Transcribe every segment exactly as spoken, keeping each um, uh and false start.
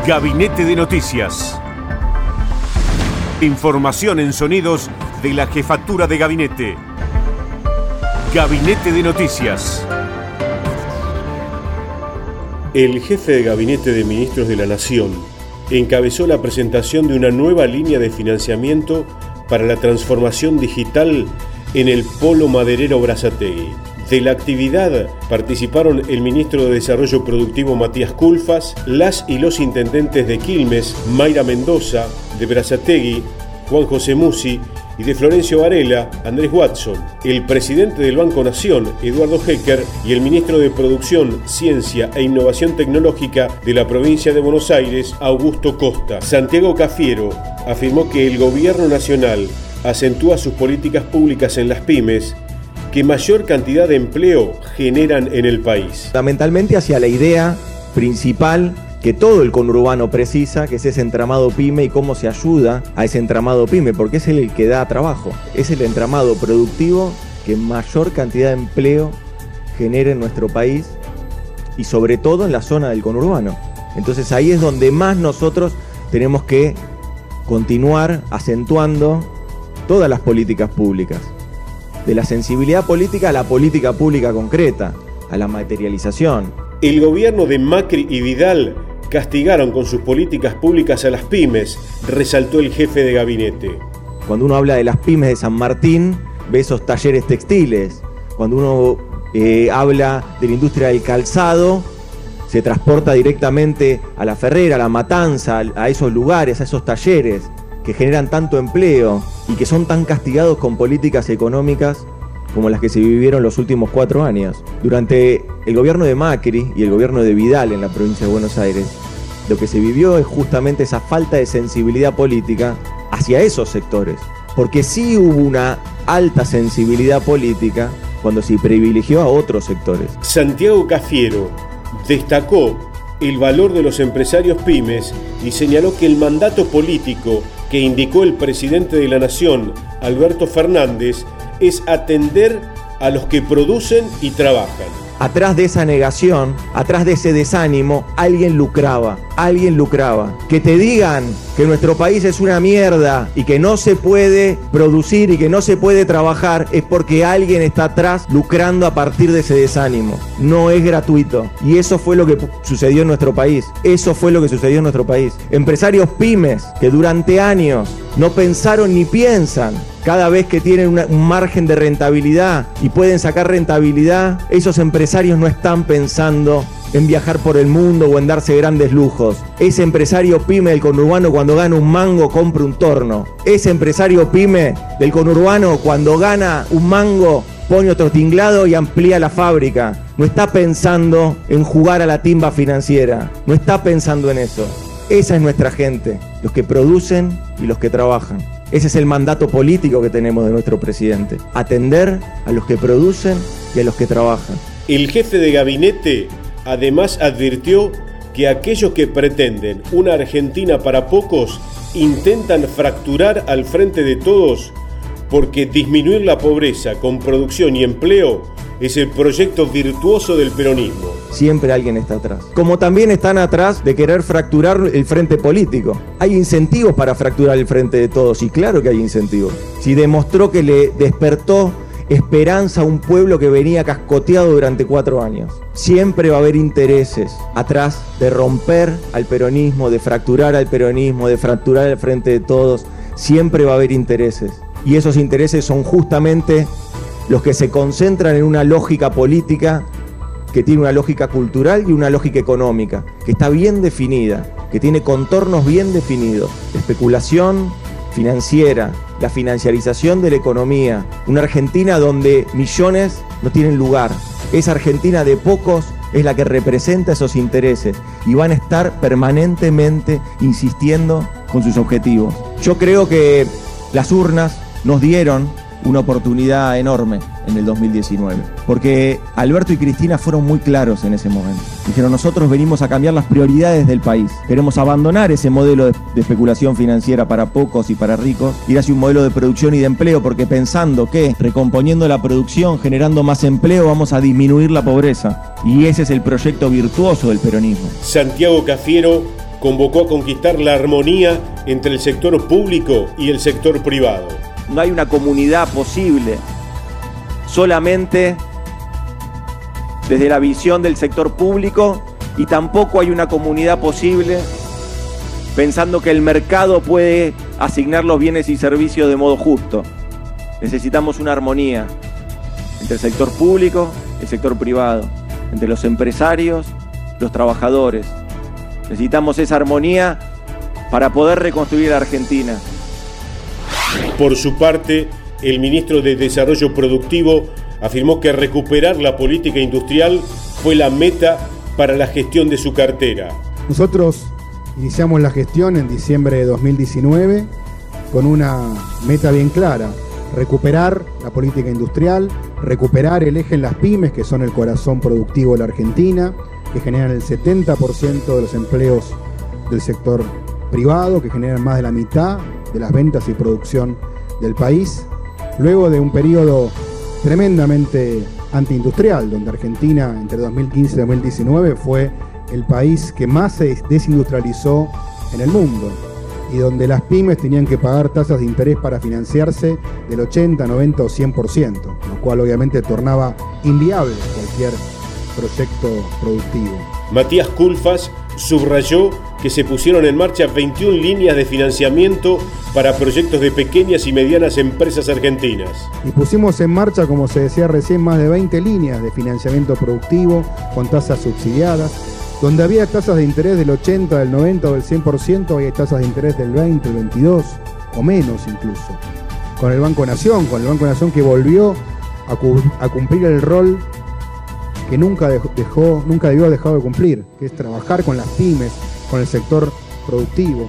Gabinete de Noticias. Información en sonidos de la Jefatura de Gabinete. Gabinete de Noticias. El jefe de Gabinete de Ministros de la Nación encabezó la presentación de una nueva línea de financiamiento para la transformación digital en el polo maderero Berazategui. De la actividad participaron el ministro de Desarrollo Productivo Matías Culfas, las y los intendentes de Quilmes, Mayra Mendoza, de Berazategui, Juan José Musi, y de Florencio Varela, Andrés Watson, el presidente del Banco Nación, Eduardo Hecker, y el ministro de Producción, Ciencia e Innovación Tecnológica de la provincia de Buenos Aires, Augusto Costa. Santiago Cafiero afirmó que el gobierno nacional acentúa sus políticas públicas en las pymes que mayor cantidad de empleo generan en el país. Fundamentalmente hacia la idea principal que todo el conurbano precisa, que es ese entramado pyme y cómo se ayuda a ese entramado pyme, porque es el que da trabajo, es el entramado productivo que mayor cantidad de empleo genera en nuestro país y sobre todo en la zona del conurbano. Entonces ahí es donde más nosotros tenemos que continuar acentuando todas las políticas públicas, de la sensibilidad política a la política pública concreta, a la materialización. El gobierno de Macri y Vidal castigaron con sus políticas públicas a las pymes, resaltó el jefe de gabinete. Cuando uno habla de las pymes de San Martín, ve esos talleres textiles. Cuando uno eh, habla de la industria del calzado, se transporta directamente a La Ferrera, a La Matanza, a esos lugares, a esos talleres que generan tanto empleo y que son tan castigados con políticas económicas como las que se vivieron los últimos cuatro años. Durante el gobierno de Macri y el gobierno de Vidal en la provincia de Buenos Aires, lo que se vivió es justamente esa falta de sensibilidad política hacia esos sectores. Porque sí hubo una alta sensibilidad política cuando se privilegió a otros sectores. Santiago Cafiero destacó el valor de los empresarios pymes y señaló que el mandato político que indicó el presidente de la Nación, Alberto Fernández, es atender a los que producen y trabajan. Atrás de esa negación, atrás de ese desánimo, alguien lucraba, alguien lucraba. Que te digan que nuestro país es una mierda y que no se puede producir y que no se puede trabajar es porque alguien está atrás lucrando a partir de ese desánimo. No es gratuito. Y eso fue lo que sucedió en nuestro país. Eso fue lo que sucedió en nuestro país. Empresarios pymes que durante años no pensaron ni piensan. Cada vez que tienen una, un margen de rentabilidad y pueden sacar rentabilidad, esos empresarios no están pensando en viajar por el mundo o en darse grandes lujos. Ese empresario pyme del conurbano cuando gana un mango compra un torno. Ese empresario pyme del conurbano cuando gana un mango pone otro tinglado y amplía la fábrica. No está pensando en jugar a la timba financiera. No está pensando en eso. Esa es nuestra gente, los que producen y los que trabajan. Ese es el mandato político que tenemos de nuestro presidente. Atender a los que producen y a los que trabajan. El jefe de gabinete además advirtió que aquellos que pretenden una Argentina para pocos intentan fracturar al frente de todos porque disminuir la pobreza con producción y empleo es el proyecto virtuoso del peronismo. Siempre alguien está atrás. Como también están atrás de querer fracturar el frente político. Hay incentivos para fracturar el frente de todos, y claro que hay incentivos. Si demostró que le despertó esperanza a un pueblo que venía cascoteado durante cuatro años. Siempre va a haber intereses atrás de romper al peronismo, de fracturar al peronismo, de fracturar el frente de todos. Siempre va a haber intereses. Y esos intereses son justamente los que se concentran en una lógica política que tiene una lógica cultural y una lógica económica, que está bien definida, que tiene contornos bien definidos. La especulación financiera, la financiarización de la economía, una Argentina donde millones no tienen lugar. Esa Argentina de pocos es la que representa esos intereses y van a estar permanentemente insistiendo con sus objetivos. Yo creo que las urnas nos dieron una oportunidad enorme en el dos mil diecinueve, porque Alberto y Cristina fueron muy claros en ese momento. Dijeron: nosotros venimos a cambiar las prioridades del país, queremos abandonar ese modelo de, de especulación financiera para pocos y para ricos, ir hacia un modelo de producción y de empleo, porque pensando que recomponiendo la producción, generando más empleo, vamos a disminuir la pobreza, y ese es el proyecto virtuoso del peronismo. Santiago Cafiero convocó a conquistar la armonía entre el sector público y el sector privado. No hay una comunidad posible solamente desde la visión del sector público, y tampoco hay una comunidad posible pensando que el mercado puede asignar los bienes y servicios de modo justo. Necesitamos una armonía entre el sector público y el sector privado, entre los empresarios, los trabajadores. Necesitamos esa armonía para poder reconstruir la Argentina. Por su parte, el ministro de Desarrollo Productivo afirmó que recuperar la política industrial fue la meta para la gestión de su cartera. Nosotros iniciamos la gestión en diciembre de dos mil diecinueve con una meta bien clara: recuperar la política industrial, recuperar el eje en las pymes, que son el corazón productivo de la Argentina, que generan el setenta por ciento de los empleos del sector privado, que generan más de la mitad de las ventas y producción del país, luego de un periodo tremendamente antiindustrial, donde Argentina entre dos mil quince y dos mil diecinueve fue el país que más se desindustrializó en el mundo, y donde las pymes tenían que pagar tasas de interés para financiarse del ochenta, noventa o cien por ciento, lo cual obviamente tornaba inviable cualquier proyecto productivo. Matías Culfas subrayó que se pusieron en marcha veintiuna líneas de financiamiento para proyectos de pequeñas y medianas empresas argentinas. Y pusimos en marcha, como se decía recién, más de veinte líneas de financiamiento productivo con tasas subsidiadas. Donde había tasas de interés del ochenta, del noventa o del cien por ciento, hoy hay tasas de interés del veinte, del veintidós o menos incluso. Con el Banco Nación, con el Banco Nación que volvió a, cu- a cumplir el rol que nunca dejó, nunca debió haber dejado de cumplir, que es trabajar con las pymes, con el sector productivo,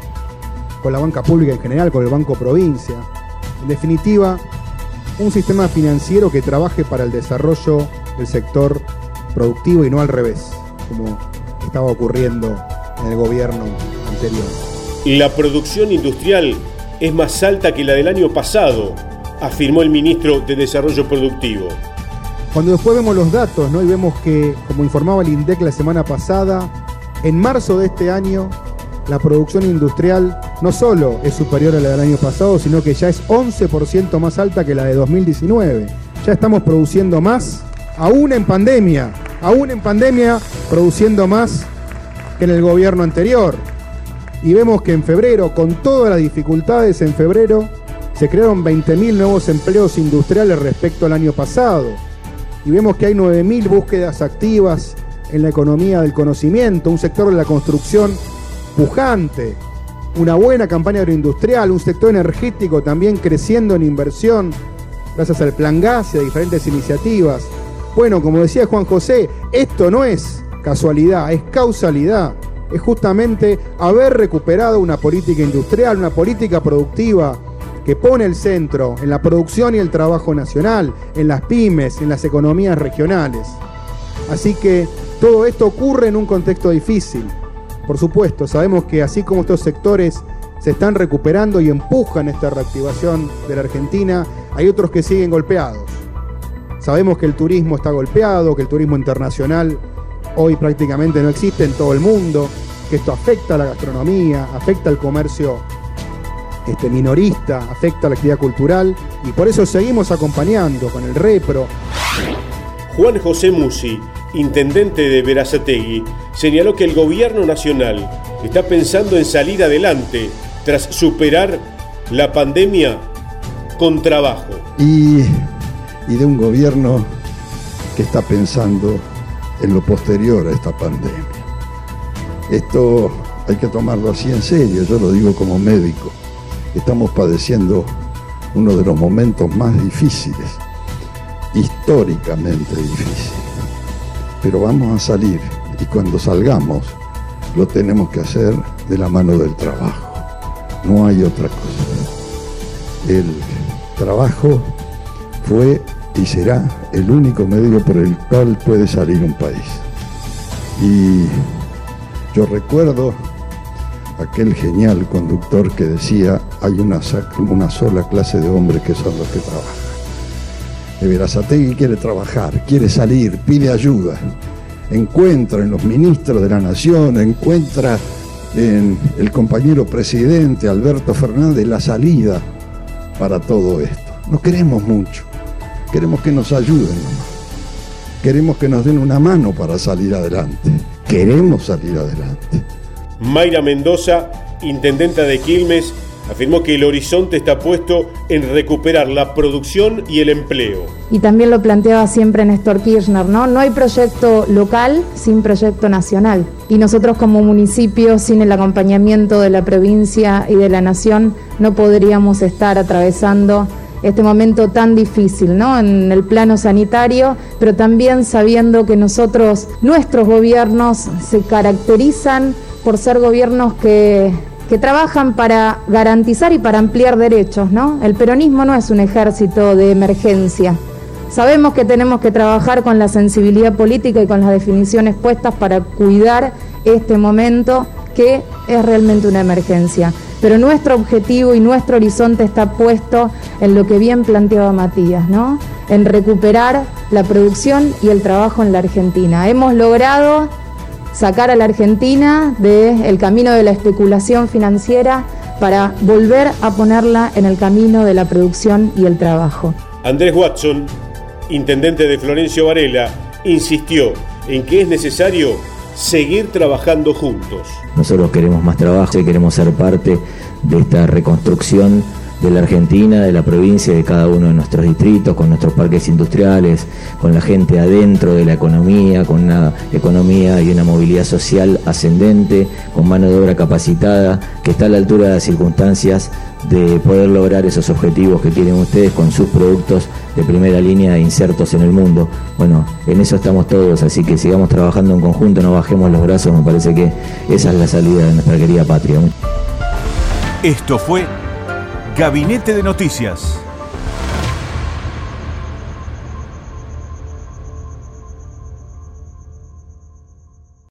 con la banca pública en general, con el Banco Provincia. En definitiva, un sistema financiero que trabaje para el desarrollo del sector productivo y no al revés, como estaba ocurriendo en el gobierno anterior. La producción industrial es más alta que la del año pasado, afirmó el ministro de Desarrollo Productivo. Cuando después vemos los datos, ¿no? Y vemos que, como informaba el INDEC la semana pasada, en marzo de este año, la producción industrial no solo es superior a la del año pasado, sino que ya es once por ciento más alta que la de dos mil diecinueve. Ya estamos produciendo más, aún en pandemia, aún en pandemia, produciendo más que en el gobierno anterior. Y vemos que en febrero, con todas las dificultades, en febrero se crearon veinte mil nuevos empleos industriales respecto al año pasado. Y vemos que hay nueve mil búsquedas activas en la economía del conocimiento, un sector de la construcción pujante, una buena campaña agroindustrial, un sector energético también creciendo en inversión gracias al Plan Gas y a diferentes iniciativas. Bueno, como decía Juan José, esto no es casualidad, es causalidad. Es justamente haber recuperado una política industrial, una política productiva que pone el centro en la producción y el trabajo nacional, en las pymes, en las economías regionales. Así que todo esto ocurre en un contexto difícil. Por supuesto, sabemos que así como estos sectores se están recuperando y empujan esta reactivación de la Argentina, hay otros que siguen golpeados. Sabemos que el turismo está golpeado, que el turismo internacional hoy prácticamente no existe en todo el mundo, que esto afecta a la gastronomía, afecta al comercio este, minorista, afecta a la actividad cultural, y por eso seguimos acompañando con el Repro. Juan José Musi, intendente de Berazategui, señaló que el gobierno nacional está pensando en salir adelante tras superar la pandemia con trabajo. Y, y de un gobierno que está pensando en lo posterior a esta pandemia. Esto hay que tomarlo así en serio, yo lo digo como médico. Estamos padeciendo uno de los momentos más difíciles, históricamente difíciles. Pero vamos a salir, y cuando salgamos lo tenemos que hacer de la mano del trabajo. No hay otra cosa. El trabajo fue y será el único medio por el cual puede salir un país. Y yo recuerdo aquel genial conductor que decía: hay una, una sola clase de hombres que son los que trabajan. Berazategui quiere trabajar, quiere salir, pide ayuda, encuentra en los ministros de la Nación, encuentra en el compañero presidente Alberto Fernández la salida para todo esto. No queremos mucho, queremos que nos ayuden nomás. Queremos que nos den una mano para salir adelante. Queremos salir adelante. Mayra Mendoza, intendenta de Quilmes, afirmó que el horizonte está puesto en recuperar la producción y el empleo. Y también lo planteaba siempre Néstor Kirchner, ¿no? No hay proyecto local sin proyecto nacional. Y nosotros como municipio, sin el acompañamiento de la provincia y de la nación, no podríamos estar atravesando este momento tan difícil, ¿no? En el plano sanitario, pero también sabiendo que nosotros, nuestros gobiernos, se caracterizan por ser gobiernos que, que trabajan para garantizar y para ampliar derechos, ¿no? El peronismo no es un ejército de emergencia. Sabemos que tenemos que trabajar con la sensibilidad política y con las definiciones puestas para cuidar este momento que es realmente una emergencia. Pero nuestro objetivo y nuestro horizonte está puesto en lo que bien planteaba Matías, ¿no? En recuperar la producción y el trabajo en la Argentina. Hemos logrado sacar a la Argentina del camino de la especulación financiera para volver a ponerla en el camino de la producción y el trabajo. Andrés Watson, intendente de Florencio Varela, insistió en que es necesario seguir trabajando juntos. Nosotros queremos más trabajo, queremos ser parte de esta reconstrucción de la Argentina, de la provincia, de cada uno de nuestros distritos, con nuestros parques industriales, con la gente adentro de la economía, con una economía y una movilidad social ascendente, con mano de obra capacitada, que está a la altura de las circunstancias de poder lograr esos objetivos que quieren ustedes con sus productos de primera línea insertos en el mundo. Bueno, en eso estamos todos, así que sigamos trabajando en conjunto, no bajemos los brazos, me parece que esa es la salida de nuestra querida patria. Esto fue Gabinete de Noticias.